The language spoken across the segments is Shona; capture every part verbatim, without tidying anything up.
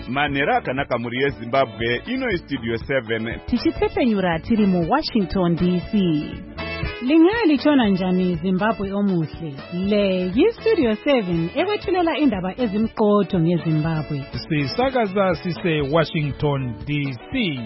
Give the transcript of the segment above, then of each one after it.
Manhero akanaka muri yeZimbabwe, ino iStudio seven. Tichitsepenyura tiri mu Washington D C. Lingali chona njani Zimbabwe omuhle. Le yiStudio seven ekwethulela indaba ezimqotho ngeZimbabwe. Sisakaza sise Washington D C.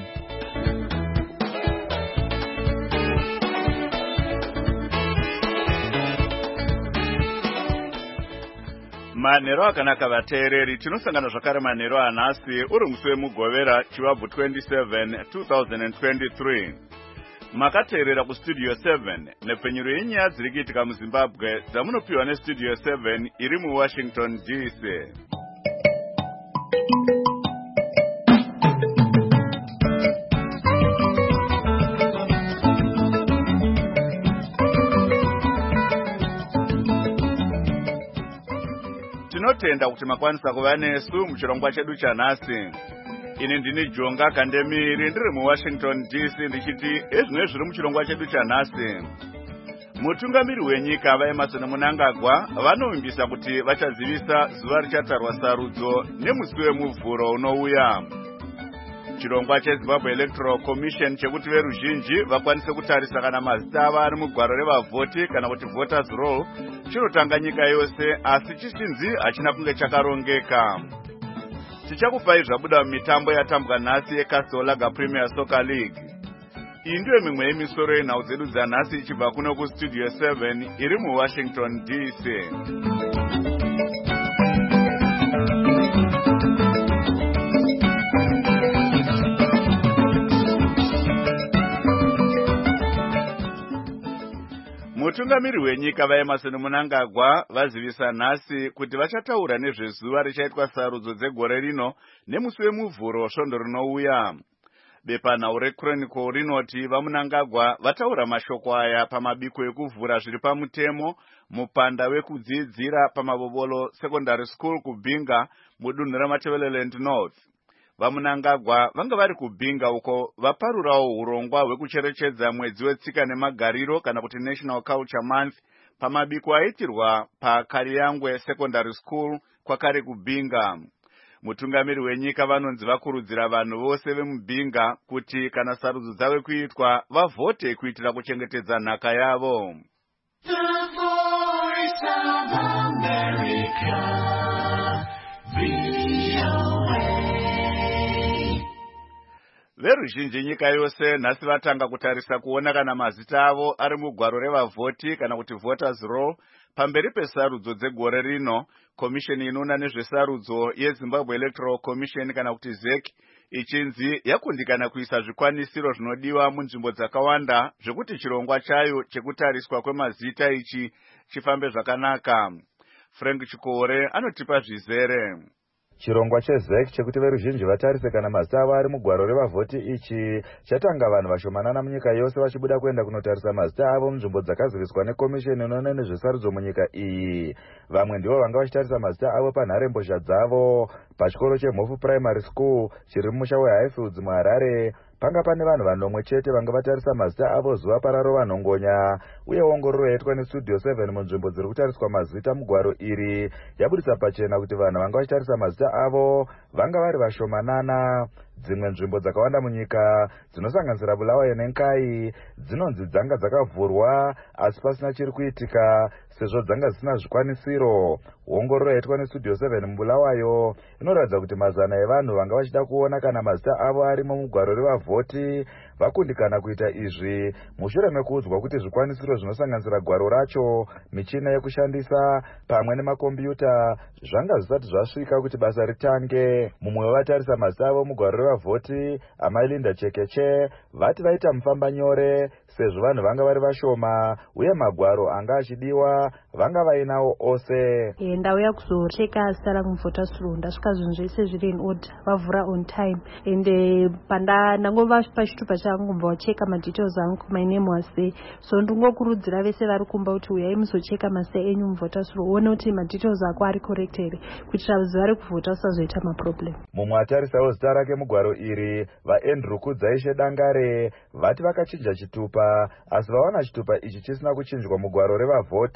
Manhero akanaka vateereri, tinosangana zvakare manhero anhasi uri musi wemugovera chivabvu twenty-seven two thousand twenty-three. Makateerera kuStudio seven nepfenyuro yenyaya dziri kuitika muZimbabwe dzamunopiwa neStudio seven iri muWashington D C. Tinotenda kuti makwanisa kuva nesu muchirongwa chedu chanhasi. Ini ndini Jonga Kandemiri ndiri muWashington D C ndichiti ezvimwe zviri muchirongwa chedu chanhasi. Mutungamiri wenyika vaEmmerson Mnangagwa vanovimbisa kuti vachazivisa zuva richatarwa sarudzo nemusi wemuvhuro unouya. Chirongwa cheZimbabwe Electoral Commission chekuti veruzhinji vakwanise kutarisa kana mazita avo ari mugwaro revavhoti kana kuti voters roll chinotanga nyika yose, asi chichinzi hachina kunge chakarongeka. Tichakupai zvabuda mumitambo yatambwa nhasi yeCastle Lager Premier Soccer League. Iyi ndiyo mimwe yemisoro yenhau dzedu dzanhasi ichibva kuno kuStudio seven iri muWashington D C. Mutungamiri wenyika vaEmmerson Mnangagwa vazivisa nhasi kuti vachataura nezvezuva richaitwa sarudzo dzegore rino nemusi wemuvhuro svondo rinouya. Bepanhau reChronicle rinoti vaMnangagwa vataura mashoko aya pamabiko ekuvhura zviri pamutemo mupanda wekudzidzira pamabobolo Secondary School kuBinga mudunhu raMatabeleland North. VaMnangagwa vanga vari kuBinga uko vaparurawo urongwa hwekucherechedza mwedzi wetsika nemagariro kana kuti National Culture Month pamabiko aitirwa paKariangwe Secondary School kwakare kuBinga. Mutungamiri wenyika vanonzi vakurudzira vanhu vose vemuBinga kuti kana sarudzo dzave kuitwa vavhote kuitira kuchengetedza nhaka yavo. The Voice of America, V O A. Veruzhinji nyika yose nhasi vatanga kutarisa kuona kana mazita avo ari mugwaro revavhoti kana kuti voters roll pamberi pesarudzo dzegore rino. Komisheni inoona nezvesarudzo yeZimbabwe Electoral Commission kana kuti Z E C ichinzi yakundikana kuisa zvikwanisiro zvinodiwa munzvimbo dzakawanda zvekuti chirongwa chayo chekutariswa kwemazita ichi chifambe zvakanaka. Frank Chikore anotipa zvizere. Chirongwa cheZ E C chekuti veruzhinji vatarise kana mazita avo ari mugwaro revavhoti ichi chatanga vanhu vashomanana munyika yose vachibuda kuenda kunotarisa mazita avo munzvimbo dzakaziviswa nekomisheni inoona nezvesarudzo munyika iyi. Vamwe ndivo vanga vachitarisa mazita avo panharembozha dzavo pachikoro cheMhofu Primary School chiri mumusha weHighfields muHarare. Panga pane vanhu vanomwe chete vanga vatarisa mazita avo zuva pararova nhongonya, uye ongororo yaitwa neStudio seven munzvimbo dziri kutariswa mazita mugwaro iri yabudisa pachena kuti vanhu vanga vachitarisa mazita avo vanga vari vashomanana. Dzimwe nzvimbo dzakawanda munyika dzinosanganisira Bulawayo neNkai dzinonzi dzanga dzakavhurwa asi pasina chiri kuitika sezvo dzanga dzisina zvikwanisiro. Ongororo yaitwa neStudio seven muBulawayo inoratidza kuti mazana evanhu vanga vachida kuona kana mazita avo arimo mugwaro revavhoti vakundikana kuita izvi mushure mekuudzwa kuti zvikwanisiro zvinosanganisira gwaro racho, michina yekushandisa pamwe nemakombiyuta zvanga zvisati zvasvika kuti basa ritange. Mumwe wevatarisa mazita avo mugwaro revavhoti, Amailinda Chekeche, vati vaita mufamba nyore sezvo vanhu vanga vari vashoma uye magwaro anga achidiwa vanga vainawo ose. E, ndauya kuzocheka zita rangu muvhoters roll ndasvika zvinhu zvese zviri in order, vavhura on time, ende panda ndangova pachitupa changu kumbva wacheka madetails angu, my name was there. So ndingokurudzira vese vari kumba kuti uyai muzocheka mazita enyu muvhoters roll uone kuti madetails ako ari correct here kuitira zuva rekuvhota usazoita maproblem. Mumwe atarisawo zita rake mugwaro iri, vaAndrew Kudzaishe Dangare, vati vakachinja chitupa asi vaona chitupa ichi chisina kuchinjwa mugwaro revavhoti.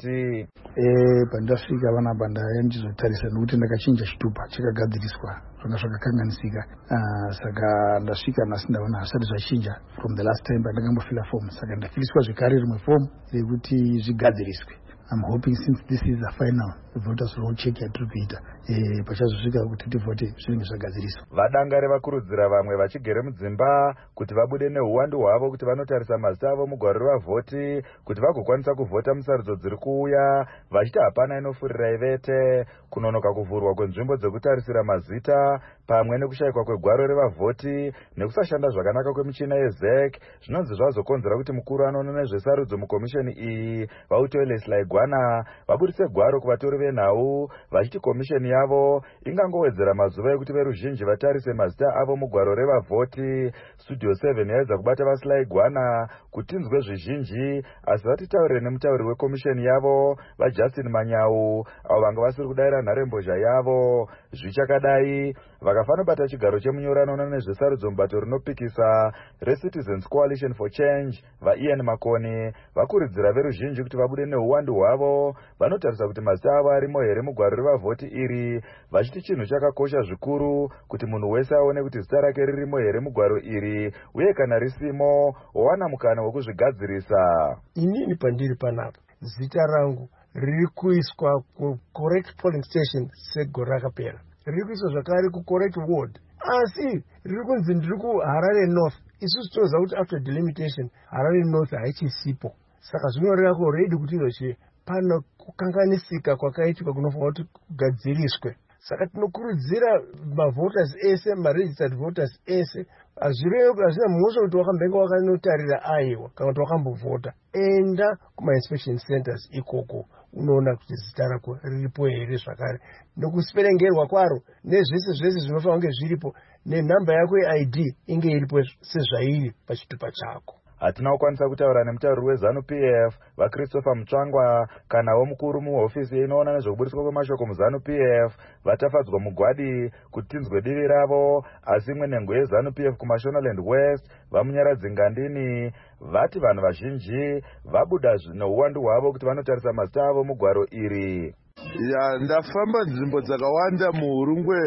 Eh pandasvika vana bandaya ndizotarisa nokuti ndakachinja chitupa chakagadziriswa zvanga zvakakanganisika. Uh, saka ndasvika nhasi ndaona hasati zvachinja from the last time pandakambofila form, saka ndafiliswa zvekare rimwe form rekuti zvigadziriswe. I'm hoping since this is the final voters roll check yatiri kuita eh pachazosvika kuti tivote zvinenge zvagadziriswa. Vadangare vakurudzira vamwe vachigere mudzimba kuti vabude neuwandu hwavo kuti vanotarisa mazita avo mugwaro revavhoti kuti vagokwanisa kuvhota musarudzo dziri kuuya, vachiti hapana inofurira ivete, kunonoka kuvhurwa kwenzvimbo dzekutarisira mazita pamwe nekushayikwa kwegwaro revavhoti nekusashanda zvakanaka kwemichina yezek zvinonzi zvazokonzera kuti mukuru anoona nezvesarudzo mukomisheni iyi Vautoe Leslie Gwana vabudise gwaro kuvatori venhau vachiti komisheni yavo ingangowedzera mazuva ekuti veruzhinji vatarise mazita avo mugwaro revavhoti. Studio seven yaedza kubata vaSlai Gwana kuti tinzwe zvizhinji asi vatitaurire nemutauri wekomisheni yavo vaJustin Manyau avo vanga vasiri kudayira nharembozha yavo. Zvichakadai vakafanobata chigaro chemunyorano nezvesarudzo mubato rinopikisa reCitizens Coalition for Change vaIan Makoni vakurudzira veruzhinji kuti vabude neuwandu hwavo vanotarisa kuti mazita avo arimo here mugwaro revavhoti iri, vachiti chinhu chakakosha zvikuru kuti munhu wese aone kuti zita rake ririmo here mugwaro iri uye kana risimo owana mukana wekuzvigadzirisa. Inini pandiri panapa zita rangu riri kuiswa ku correct polling station segore rakapera, riri kuiswa zvakare ku correct ward, asi riri kunzi ndiri kuHarare North. Isusu tinoziva kuti after delimitation Harare North haichisipo, saka zvinoreva already kuti izvozve pano kukanganisika kwakaitwa kunofanira kuti kugadziriswe. Saka tinokurudzira mavoters ese, maregistered voters ese, hazvina mhosva kuti wakambenga wakanotarira aiwa kana kuti wakambovhota, enda kuma-inspection centers ikoko unoona kuti zita rako riripo here zvakare nokusperengerwa kwaro nezvese zvese zvinofanira kunge zviripo nenhamba yako ye-I D inge iripo sezvairi pachitupa chako. Hatina kukwanisa kutaura nemutauri weZanu-P F vaChristopher Mutsvangwa kanawo mukuru muhofisi inoona nezvekubudiswa kwemashoko muZanu-P F vatafadzwa mugwadi kuti tinzwe divi ravo, asi imwe nhengo yeZanu-P F kuMashonaland West vamunyaradzi Ngandini vati vanhu vazhinji vabuda neuwandu hwavo kuti vanotarisa mazita avo mugwaro iri. Ya ndafamba nzvimbo dzakawanda muHurungwe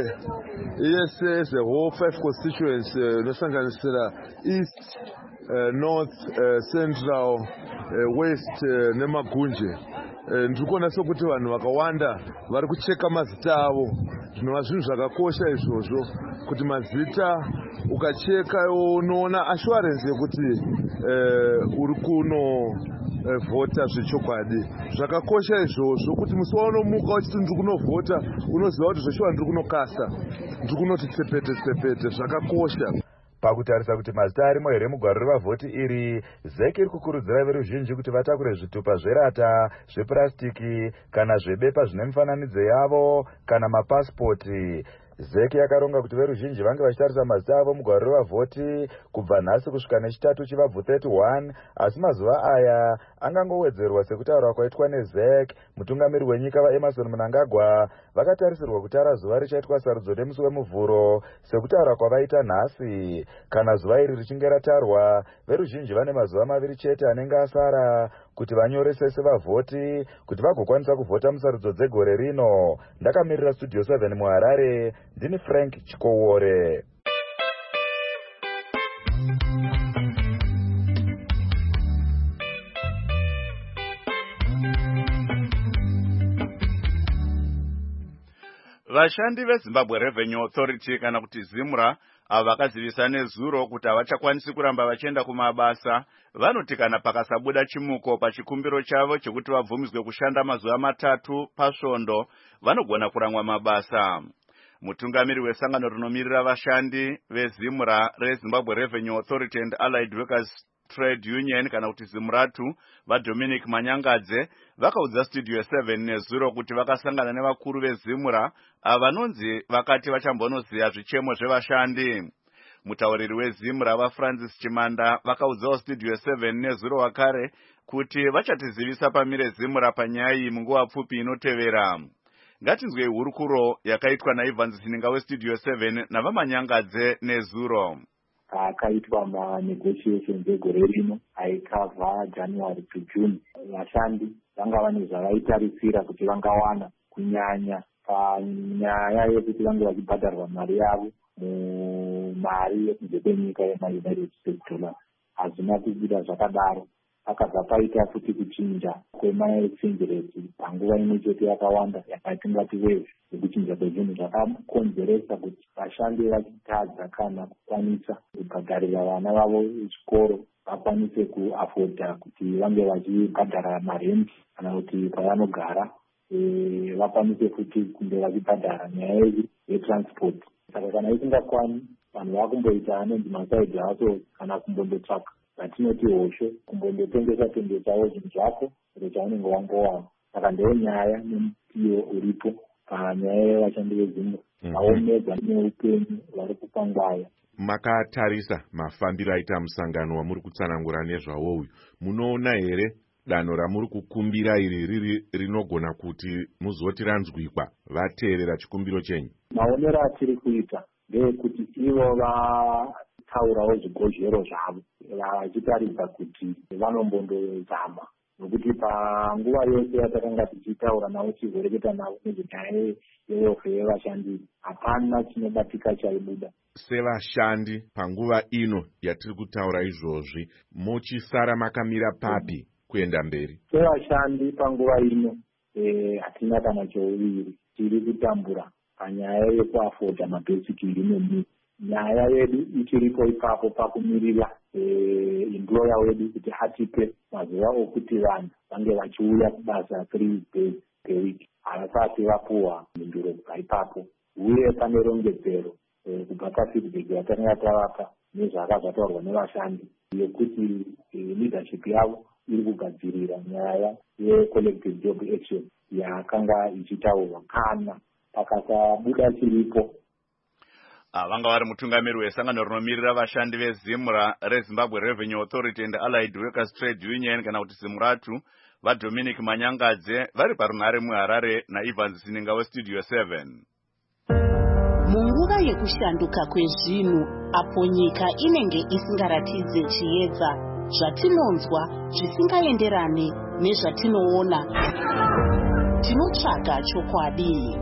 yese the whole five constituents inosanganisira East, uh, North, uh, Central, uh, West uh, nemagunje. Ndiri kuona sokuti vanhu vakawanda vari kucheka mazita avo. Zvinova zvinhu zvakakosha izvozvo kuti mazita ukacheka unoona assurance yekuti uh, uri kuno vhota zvechokwadi. Zvakakosha izvozvo kuti musi waunomuka uchiti ndiri kunovhota unoziva kuti zveshuwa ndiri kunokasa, ndiri kunoti tsepete tsepete. Zvakakosha. Pakutarisa kuti mazita arimo here mugwaro revavhoti iri, zek iri kukurudzira veruzhinji kuti vatakure zvitupa zverata, zvepurasitiki kana zvebepa zvine mifananidzo yavo kana mapasipoti. Zeki yakaronga kuti veruzhinji vange vachitarisa mazita avo mugwaro revavhoti kubva nhasi kusvika nechitatu chivabvu thirty-one, asi mazuva aya angangowedzerwa sekutaurwa kwaitwa nezek. Mutungamiri wenyika vaEmerson Mnangagwa vakatarisirwa kutara zuva richaitwa sarudzo nemusi wemuvhuro sekutaura kwavaita nhasi. Kana zuva iri richinge ratarwa, veruzhinji vane mazuva maviri chete anenge asara kuti vanyorese sevavhoti kuti vagokwanisa kuvhota musarudzo dzegore rino. Ndakamirira Studio seven muHarare, ndini Frank Chikowore. Vashandi veZimbabwe Revenue Authority kana kuti ZIMRA avo vakazivisa nezuro kuti havachakwanisi kuramba vachienda kumabasa vanoti kana pakasabuda chimuko pachikumbiro chavo chekuti vabvumidzwe kushanda mazuva matatu pasvondo vanogona kuramwa mabasa. Mutungamiri wesangano rinomirira vashandi veZIMRA reZimbabwe Revenue Authority and Allied Workers Trade Union kana kuti ZIMRATU vaDominic Manyangadze vakaudza Studio seven nezuro kuti vakasangana nevakuru veZIMRA avanonzi vakati vachambonoziya zvichemo zvevashandi. Mutauriri weZIMRA vaFrancis Chimanda vakaudzawo Studio seven nezuro wakare kuti vachatizivisa pamire ZIMRA panyaya iyi munguva pfupi inotevera. Ngatinzwe hurukuro yakaitwa naIvans Sininga weStudio seven navaManyangadze nezuro. Akaitwa ma negotiations egore rino aikavha January to June. Vashandi vanga vane zvavaitarisira kuti vangawana, kunyanya panyaya yekuti vange vachibhadharwa mari yavo mumari yekunze kwenyika yemaunited states dollar. Hazvina kubuda zvakadaro, pakabva paita futi kuchinja kwema-exchange rate panguva imwe chete yakawanda yakatingati wave yekuchinja kwezvinhu zvakakonzeresa kuti vashandi vachitadza kana kukwanisa kubhadharira vana vavo chikoro vakwanise kuafodha kuti vange vachibhadhara marenti kana kuti pavanogara vakwanise futi kunge vachibhadhara nyaya yetransport. Saka kana isingakwani, vanhu vakumboita anonzi masaidhi haso kana kumbondotsvaka vatinoti hosho, kumbondotengesa tengesawo zvinhu zvako kuti chaunenge wangowana. Saka ndeo nyaya nemutiyo uripo panyaya yevashandi vezimwe vaomedza neupenyu vari kupangwaya. Makatarisa mafambiro aita musangano wamuri kutsanangura nezvawo uyu, munoona here danho ramuri kukumbira iri riri rinogona kuti muzoti ranzwikwa vateerera chikumbiro chenyu? Maonero atiri kuita ndeyekuti ivo vataurawo zvigozhero zvavo vachitaridza kuti vanombondozama, nokuti panguva yose yatakanga tichitaura navo tichizoreketa navo nezvenyaya yeyofe yevashandi hapana chinobatika chaibuda. Sevashandi panguva ino yatiri kutaura izvozvi mochisara makamira papi kuenda mberi? Sevashandi panguva ino hatina kana chouviri, tiri kutambura panyaya yekuafodha mabasic human. Nyaya yedu ichiripo ipapo pakumirira employer wedu kuti atipe mazuva okuti vanhu vange vachiuya kubasa three days per week. Havasati vapuhwa mhinduro kubva ipapo, uye pane rongedzero kubva pafeedback yatakanga tavapa nezvaka zvataurwa nevashandi yekuti leadership yavo iri kugadzirira nyaya yecollective job action yakanga ichitaurwa kana pakasabuda chiripo. Vanga vari mutungamiri wesangano rinomirira vashandi vezimura reZimbabwe Revenue Authority and Allied Workers Trade Union kana kuti Zimuratu vaDominic Manyangadze vari parunhare muHarare naIvans Sininga weStudio seven. Munguva yekushanduka kwezvinhu apo nyika inenge isingaratidze chiedza, zvatinonzwa zvisingaenderane nezvatinoona, tinotsvaga chokwadi.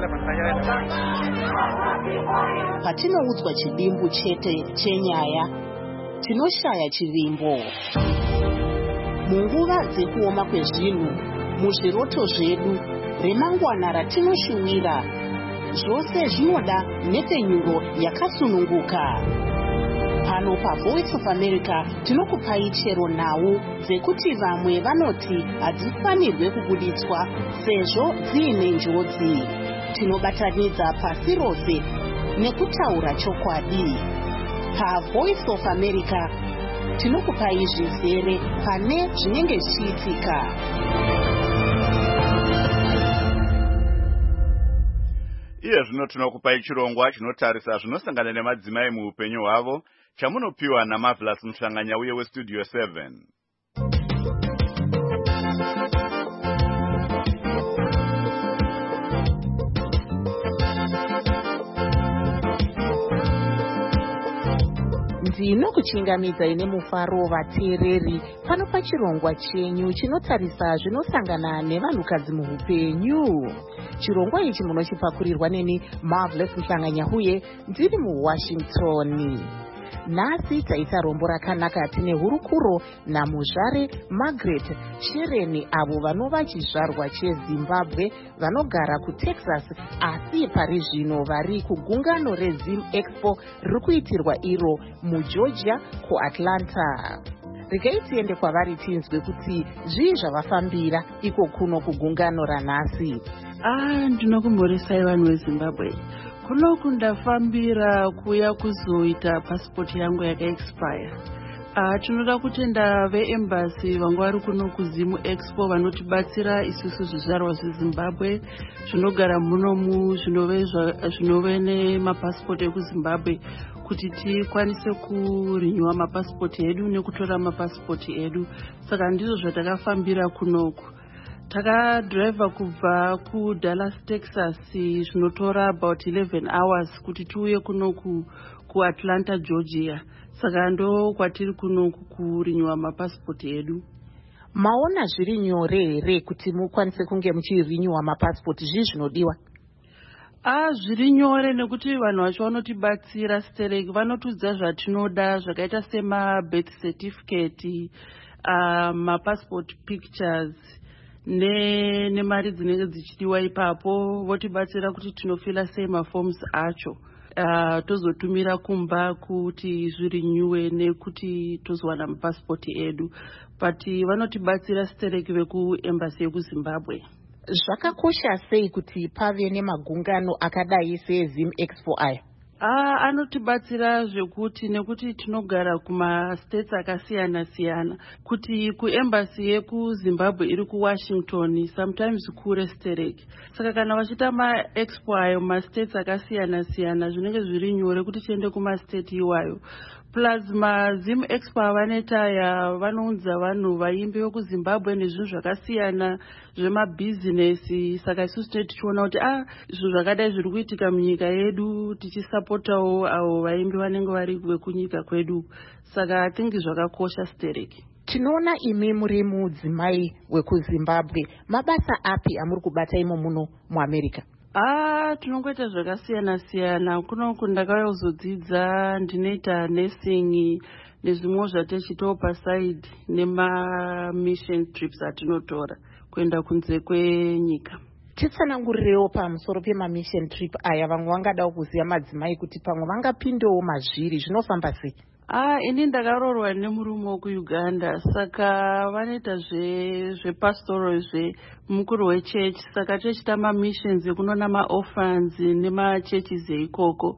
Patinoudzwa chidimbu chete chenyaya, tinoshaya chivimbo. Munguva dzekuoma kwezvinhu, muzviroto zvedu, remangwana ratinoshuwira, zvose zvinoda nhepfenyuro yakasununguka. Pano paVoice of America tinokupai chero nhau dzekuti vamwe vanoti hadzifanirwe kubuditswa sezvo dziine njodzi. Tinobatanidza pasi rose nekutaura chokwadi. PaVoice of America tinokupai zvizere pane zvinenge zvichiitika. Iye zvino tinokupai chirongwa chinotarisa zvinosangana nemadzimai muupenyu hwavo chamunopiwa naMarvelous Muhlanganya uye weStudio seven. Ndinokuchingamidza ine mufaro vateereri pano pachirongwa chenyu chinotarisa zvinosangana nevanhukadzi muupenyu. Chirongwa ichi munochipakurirwa neni Marvelous Muhlanganya uye ndiri muWashington. Nhasi taita rombo rakanaka tine hurukuro namuzvare Margaret Shereni avo vanova chizvarwa cheZimbabwe vanogara kuTexas asi pari zvino vari kugungano reZim Expo riri kuitirwa iro muGeorgia kuAtlanta. Regai tiende kwavari tinzwe kuti zvii zvavafambira iko kuno kugungano ranhasi. Ah, ndinokumhoresai vanhu veZimbabwe. Kunoku ndafambira kuya kuzoita pasipoti yangu yakaexpire. Ah, tinoda kutenda veembassy vanga vari kuno kuZim Expo vanotibatsira isusu zvizvarwa zveZimbabwe zvinogara munomu zvinove nemapasipoti ekuZimbabwe kuti tikwanise kurinyiwa mapasipoti edu nekutora mapasipoti edu. Saka ndizvo zvatakafambira kunoku. Takadriva kubva kuDallas, Texas zvinotora about eleven hours kuti tiuye kunoku kuAtlanta, Georgia. Saka ndo kwatiri kunoku kurinyiwa mapasipoti edu. maona zviri nyore here kuti mukwanise kunge muchirinyuwa mapasipoti zvii zvinodiwa? Ah, zviri nyore nekuti vanhu vacho vanotibatsira stereki, vanotudza zvatinoda zvakaita semabirth certificate, uh, mapassport pictures ne nemari dzinenge dzichidiwa ipapo. Votibatsira kuti tinofila sei maforms acho, uh, tozotumira kumba kuti zvirinyuwe nekuti tozowana mapasipoti edu. But vanotibatsira stereki vekuembassy yekuZimbabwe. Zvakakosha sei kuti pave nemagungano akadai seZim Expo aya? Ah, anotibatsira zvekuti nekuti tinogara kumastates akasiyana siyana, kuti kuembassy yekuZimbabwe iri kuWashington sometimes kure stereki. Saka kana vachita maexpo ayo mastates akasiyana siyana zvinenge zviri nyore kuti tiende kumastate iwayo. Plus maZim Expo avanoita ya vanounza vanhu vaimbi vekuZimbabwe nezvinhu zvakasiyana zvemabhizinesi. Saka isusu tinenge tichiona kuti ah, zvinhu zvakadai zviri kuitika munyika yedu, tichisapotawo avo vaimbi vanenge vari vekunyika kwedu. Saka atingi zvakakosha stereki. Tinoona imi muri mudzimai wekuZimbabwe, mabasa api amuri kubata imo muno muAmerica? Ah, tinongoita zvakasiyana siyana. Kunoku ndakazodzidza ndinoita nursing nezvimwe zvatichitawo paside nema mission trips atinotora kuenda kunze kwenyika. Titsanangurirewo pamusoro pemamission trip aya. Vamwe vangadawo kuziva madzimai kuti pamwe vangapindewo mazviri, zvinofamba sei? Ah, ini ndakarorwa nemurume wekuUganda, saka vanoita zve zvepastoral zvemukuru wechechi. Saka tichita mamissions ekunoona maorphans nemachurches eikoko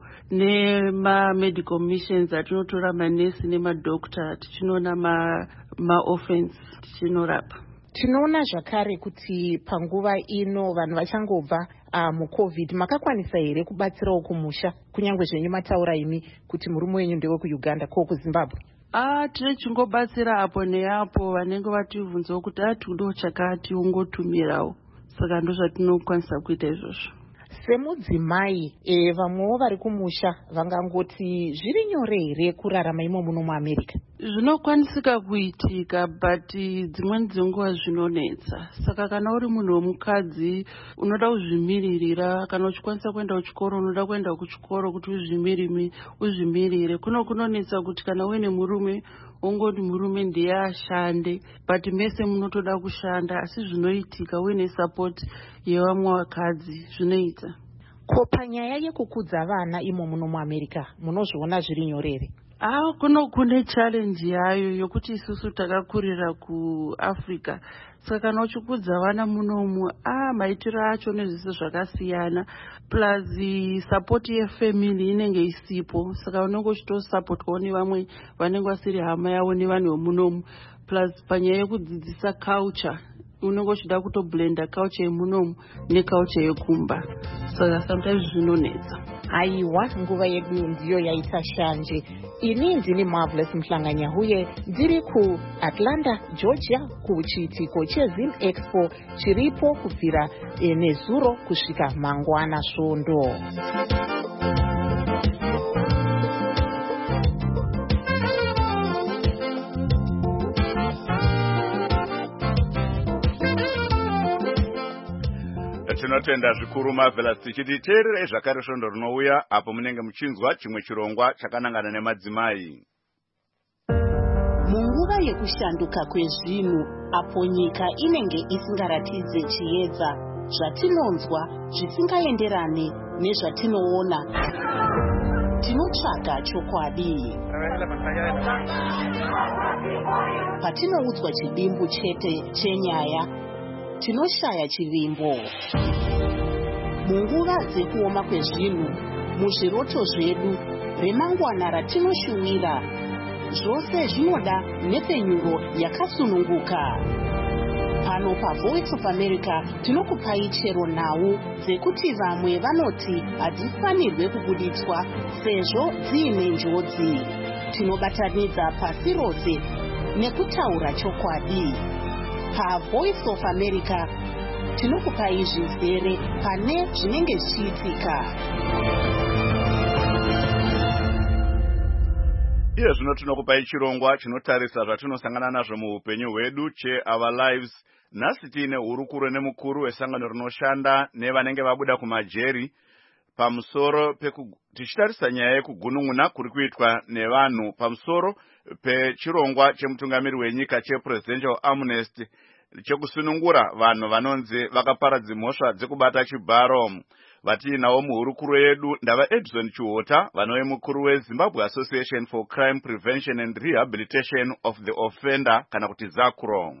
nemamedical missions atinotora manesi nemadokta tichinoona maorphans tichinorapa. Tinoona zvakare kuti panguva ino vanhu vachangobva uh, mucovid makakwanisa here kubatsirawo kumusha, kunyange zvenyu mataura imi kuti murume wenyu ndewe kuUganda ko kuZimbabwe? Ah, tine chingobatsira apo neapo vanenge vativunzawo kuti atundo chakati ungotumirawo. Saka ndo zvatinokwanisa kuita izvozvo. Semudzimai, e, vamwewo vari kumusha vangangoti zviri nyore here kurarama imo muno muAmerica? Zvinokwanisika kuitika, but dzimweni dzenguva zvinonetsa. Saka kana uri munhu womukadzi unoda kuzvimiririra, kana uchikwanisa kuenda kuchikoro unoda kuenda kuchikoro kuti uzvimirime uzvimirire. Kuno kunonetsa kuti kana uine murume ongoti murume ndiye ashande, but mese munotoda kushanda, asi zvinoitika uine support yevamwe vakadzi zvinoita. Ko panyaya yekukudza vana imo muno muAmerica munozviona zviri nyore here? Ah, kuno kune challenge yayo yokuti isusu takakurira kuAfrica. Saka kana uchikudza vana munomu, ah, maitiro acho nezvese zvakasiyana. Plus support yefamily inenge isipo. Saka unenge uchitosupportwawo nevamwe vanenge vasiri hama yavo nevanhu vemunomu. Plus panyaya yekudzidzisa culture, unenge uchida kutoblenda culture yemunomu neculture yekumba. Saka sometimes zvinonetsa. Aiwa, nguva yedu ndiyo yaita shanje. Ini ndini Marvelous Mhlanganya huye ndiri kuAtlanta, Georgia, kuchiitiko cheZim Expo chiripo kubvira e, nezuro kusvika mangwana svondo. Tinotenda zvikuru Marvelous tichiti teerere zvakare svondo rinouya apo munenge muchinzwa chimwe chirongwa chakanangana nemadzimai. Munguva yekushanduka kwezvinhu apo nyika inenge isingaratidze chiedza, zvatinonzwa zvisingaenderane nezvatinoona, tinotsvaga chokwadi. Patinoudzwa chidimbu chete chenyaya, tinoshaya chivimbo. Munguva dzekuoma kwezvinhu, muzviroto zvedu, remangwana ratinoshuwira, zvose zvinoda nepfenyuro yakasununguka. Pano paVoice of America tinokupai chero nhau dzekuti vamwe vanoti hadzifanirwe kubuditswa sezvo dziine njodzi. Tinobatanidza pasi rose nekutaura chokwadi. PaVoice of America tinokupai zvizere pane zvinenge zvichiitika. Iye zvino tinokupai chirongwa chinotarisa zvatinosangana nazvo muupenyu hwedu che-Our Lives. Nhasi tiine hurukuro nemukuru wesangano rinoshanda nevanenge vabuda kumajeri pamusoro tichitarisa nyaya yekugunun'una kuri kuitwa nevanhu pamusoro pechirongwa chemutungamiri wenyika chepresidential amnesty chekusunungura vanhu vanonzi vakaparadza mhosva dzekubata chibharo. Vatiinawo muhurukuro yedu ndava Edson Chuhota vanove mukuru weZimbabwe Association for Crime Prevention and Rehabilitation of the Offender kana kuti ZACRO.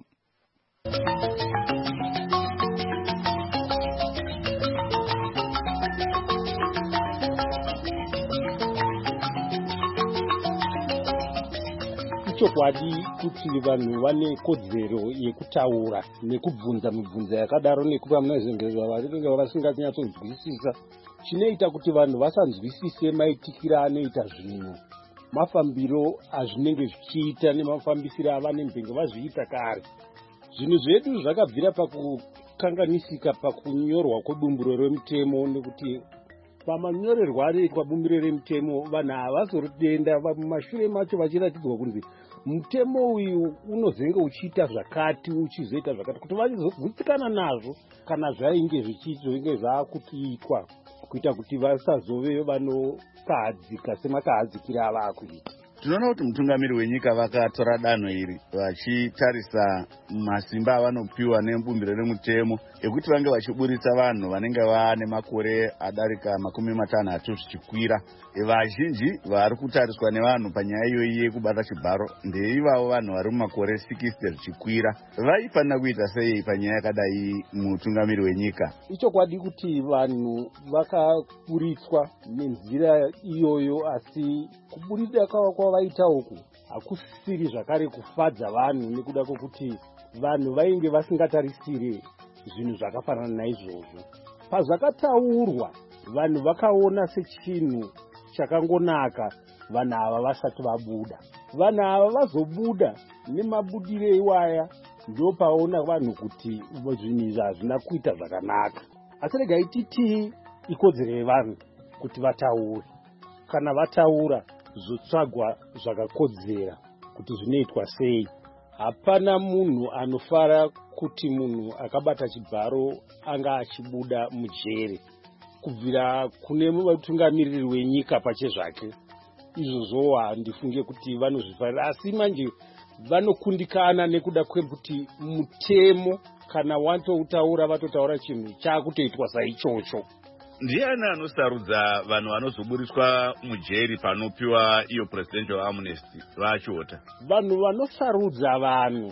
Chokwadi kuti vanhu vane kodzero yekutaura nekubvunza mibvunzo yakadaro nekupa munezvengezva varinge vasinganyatsonzwisisa chinoita kuti vanhu vasanzwisise maitikiro anoita zvinhu, mafambiro azvinenge zvichiita nemafambisiro avanenge vazviita kare. Zvinhu zvedu zvakabvira pakukanganisika pakunyorwa kwebumbiro remutemo, nekuti pamanyorerwa anoitwa bumbiro remutemo vanhu havazorudenda mumashure macho vachiratidzwa kunzi mutemo uyu unozenge uchiita zvakati uchizoita zvakati, kuti vachizogutsikana nazvo kana zvainge zvichizonge zvaakuitwa kuita kuti vasazove vanokahadzika semakahadzikira avakuita. Tinoona kuti mutungamiri wenyika vakatora danho iri vachitarisa masimba avanopiwa nebumbiro remutemo ekuti vange vachiburitsa vanhu vanenge vane makore adarika makumi matanhatu zvichikwira. Vazhinji vari kutariswa nevanhu panyaya iyoyi yekubata chibharo ndeivavo vanhu vari mumakore sixty zvichikwira. Vaifanira kuita sei panyaya yakadai mutungamiri wenyika? Ichokwadi kuti vanhu vakaburitswa nenzira iyoyo, asi kuburida kwavo kwavaita uku hakusiri zvakare kufadza vanhu, nekuda kwokuti vanhu vainge vasingatarisire zvinhu zvakafanana naizvozvo. Pazvakataurwa vanhu vakaona sechinhu chakangonaka vanhu ava vasati vabuda. Vanhu ava vazobuda nemabudire iwaya ndopaona vanhu kuti zvinhu izvi hazvina kuita zvakanaka. Asi regai titi ikodzero yevanhu kuti vataure. Kana vataura zvotsvagwa zvakakodzera kuti zvinoitwa sei. Hapana munhu anofara kuti munhu akabata chibharo anga achibuda mujere kubvira kune mutungamiriri wenyika pachezvake. Izvozvo handifunge kuti vanozvifarira, asi manje vanokundikana nekuda kwekuti mutemo kana watoutaura vatotaura chinhu chakutoitwa saichocho. Ndiani anosarudza vanhu vanozoburiswa mujeri panopiwa iyo presidential amnesty vachiota? Vanhu vanosarudza vanhu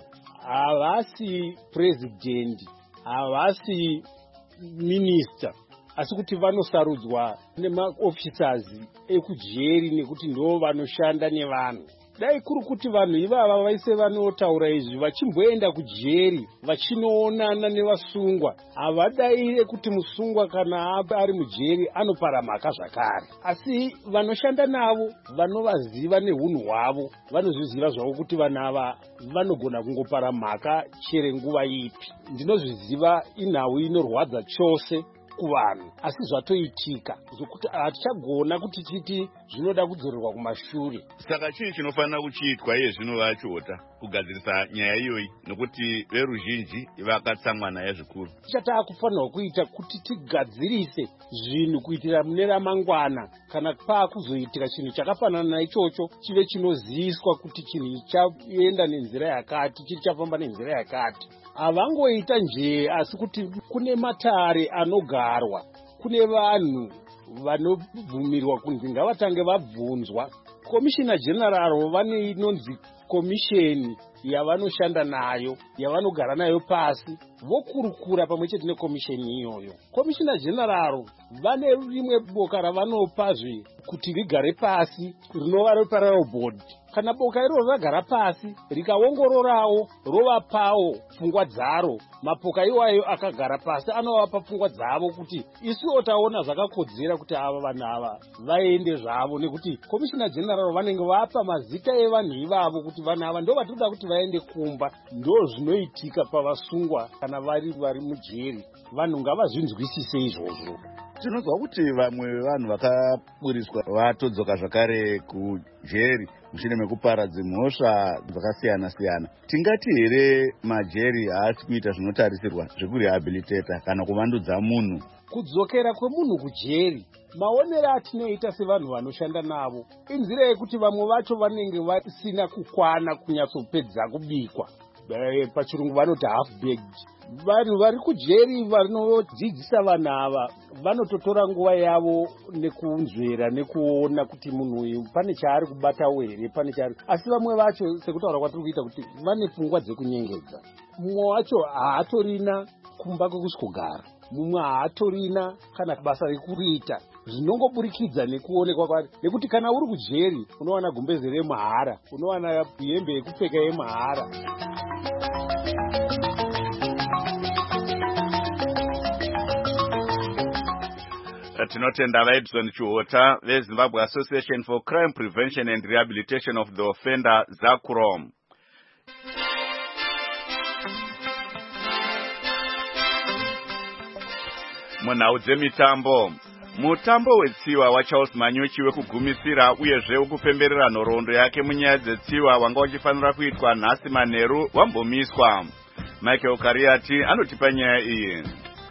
havasi president, havasi minister, asi kuti vanosarudzwa nemaofficers ekujeri, nekuti ndo vanoshanda nevanhu. Dai kuri kuti vanhu ivava vaise vanotaura izvi vachimboenda kujeri vachinoonana nevasungwa, havadaire kuti musungwa kana ari mujeri anopara mhaka zvakare. Asi vanoshanda navo vanovaziva neunhu hwavo vanozviziva zvavo kuti vanhu ava vanogona kungopara mhaka chere nguva ipi. Ndinozviziva inhau inorwadza chose kuvanhu, asi zvatoitika zvokuti hatichagona kuti titi zvinoda kudzorerwa kumashure. Saka chii chinofanira kuchiitwa iye zvino vachiota kugadzirisa nyaya iyoyi, nokuti veruzhinji vakatsamwa naye zvikuru? Chataakufanirwa kuita kuti tigadzirise zvinhu kuitira mune ramangwana, kana paakuzoitika chinhu chakafanana naichocho chive chinoziviswa kuti chinhu chaenda nenzira yakati, chiri chafamba nenzira yakati. Havangoita njee, asi kuti kune matare anogarwa, kune vanhu vanobvumirwa kunzi ngavatange vabvunzwa. Komishina General vane inonzi komisheni yavanoshanda nayo, yavanogara nayo pasi vokurukura pamwe chete nekomisheni iyoyo. Komishina General vane rimwe boka ravanopazve kuti rigare pasi rinova reparallel board. Kana boka iroro ragara pasi rikaongororawo rovapawo pfungwa dzaro, mapoka iwayo akagara pasi anovapa pfungwa dzavo kuti isuwo taona zvakakodzera kuti ava vanhu ava vaende zvavo, nekuti komishina General vanenge vapa mazita evanhu ivavo kuti vanhu ava ndo vatinoda kuti vaende kumba. Ndo zvinoitika pavasungwa kana vari vari mujeri. Vanhu ngavazvinzwisise izvozvo. tinonzwa kuti vamwe vanhu vakaburiswa vatodzoka zvakare kujeri mushure mekupara dzimhosva dzakasiyana siyana. Tingati here majeri haasi kuita zvinotarisirwa zvekurehabilitata kana kuvandudza munhu? Kudzokera kwemunhu kujeri, maonero atinoita sevanhu vanoshanda navo inzira yekuti vamwe vacho vanenge vasina kukwana kunyatsopedza kubikwa, pachirungu vanoti half baked. Vanhu vari kujeri vanodzidzisa vanhu ava vanototora nguva yavo nekunzvera nekuona kuti munhu uyu pane chaari kubatawo here, pane chaari. Asi vamwe vacho sekutaura kwatiri kuita kuti vane pfungwa dzekunyengedza. Mumwe wacho haatorina kumba kwekusvikogara, mumwe haatorina kana basa rekuriita, zvinongoburikidza nekuonekwa kwari. Nekuti kana uri kujeri unowana gumbeze remahara, unowana hembe yekupfeka yemahara. Tinotenda vaEdson Chiota veZimbabwe Association for Crime Prevention and Rehabilitation of the Offender, ZACROM. Munhau dzemitambo, mutambo wetsiwa waCharles Manyuchi wekugumisira uyezve wekupemberera nhoroondo yake munyaya dzetsiwa wanga uchifanira kuitwa nhasi manheru wambomiswa. Michael Kariati anotipa nyaya iyi.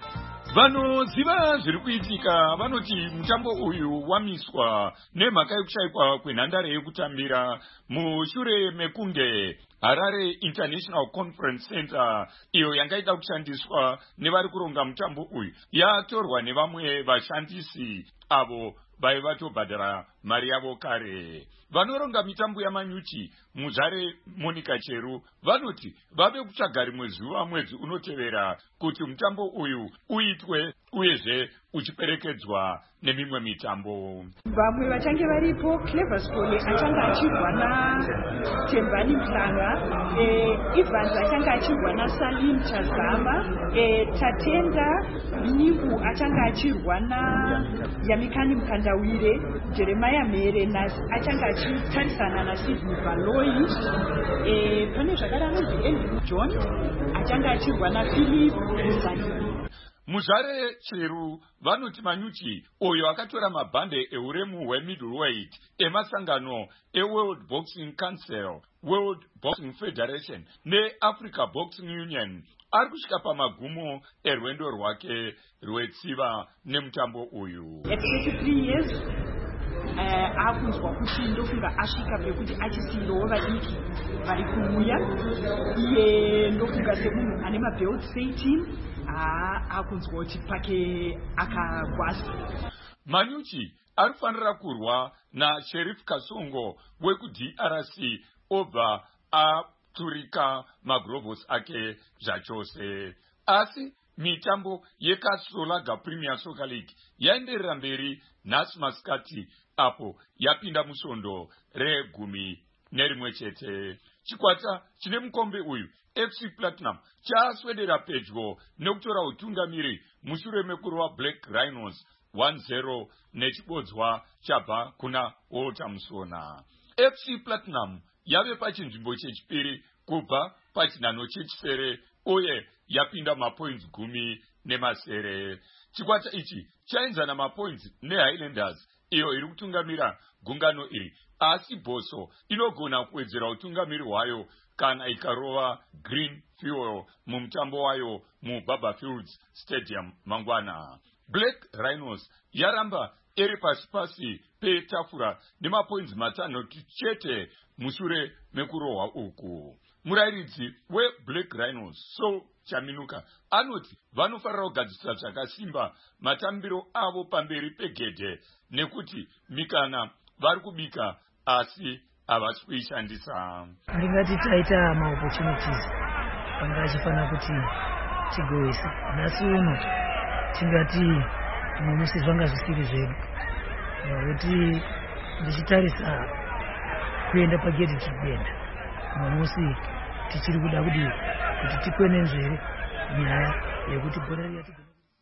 Vanoziva zviri kuitika vanoti mutambo uyu wamiswa nemhaka yekushaikwa kwenhandare yekutambira mushure mekunge Harare International Conference Center iyo yangaita kushandiswa nevari kuronga mutambo uyu yatorwa nevamwe vashandisi avo vai vatobhadhara mari yavo kare. Vanoronga mitambo yaManyuchi muzvare Monica Cheru vanoti vave kutsvaga rimwe zuva mwedzi unotevera kuti mutambo uyu uitwe uyezve uchiperekedzwa nemimwe mitambo. Vamwe vachange varipo, Clever Skole achanga achirwa naTembani Mhlanga, Evans achanga achirwa naSalim Chazama, Tatenda Nyiku achanga achirwa naYamikani Mkandawire, Jeremiah Mere achanga achitarisana naSidney Baloi, pane zvakare anonzi Andrew John achanga achirwa naPhilip Muzani. Muzvare Cheru vanoti Manyuchi oyo akatora mabhande euremu hwemiddleweight emasangano eWorld Boxing Council, World Boxing Federation neAfrica Boxing Union ari kusvika pamagumo erwendo rwake rwetsiva nemutambo uyu. At thirty-three years akunzwa kuti ndofunga asvika pekuti achisindowo vadiki vari kumuya. Iye ndofunga semunhu ane mabelt eighteen akunzwa kuti pake akagwasa. Manyuchi arifanira kurwa naSherif Kasongo wekuD R C obva aturika magrovos ake zvachose. Asi mitambo yeKaSolaga Premier Soccer League yaenderera mberi nhasi masikati apo yapinda musvondo regumi nerimwe chete. Chikwata chine mukombe uyu F C Platinum chaswedera pedyo nekutora utungamiri mushure mekurwa Black Rhinos one zero nechibodzwa chabva kuna Walter Musona. F C Platinum yave pachinzvimbo chechipiri kubva pachinhano chechisere uye yapinda mapoints gumi nemasere. Chikwata ichi chaenzana mapoints neHighlanders iyo iri kutungamira gungano iri, asi Boso inogona kuwedzera utungamiri hwayo kana ikarova Green Fuel mumutambo wayo muBaba Fields Stadium mangwana. Black Rhinos yaramba iri pasi pasi petafura nemapoints matano chete mushure mekurohwa uku. Murairidzi weBlack Rhinos So Chaminuka anoti vanofarira kugadzirisa zvakasimba matambiro avo pamberi pegedhe nekuti mikana vari kubika asi havasi kuishandisa. Ndingati taita maopportunities panga achifana kuti tigoisa. Nhasi uno tingati musi zvanga zvisiri zvedu. Nokuti ndichitarisa kuenda pagedhi tiri kuenda. Musi tichiri kuda kuti kuti tikwenenzvere nyaya yekuti bhora riyati.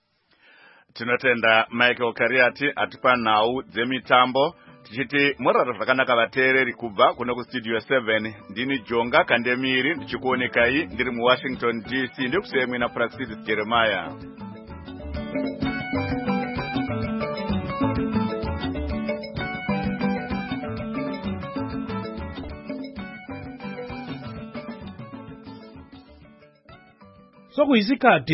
Tinotenda Michael Kariati atipa nhau dzemitambo. Tichiti morara zvakanaka vateereri kubva kuno kustudio seven. Ndini Jonga Kandemiri ndichikuonekai ndiri muWashington D C. Ndikusemwe na Praxis Jeremiah. sokuyisikhathi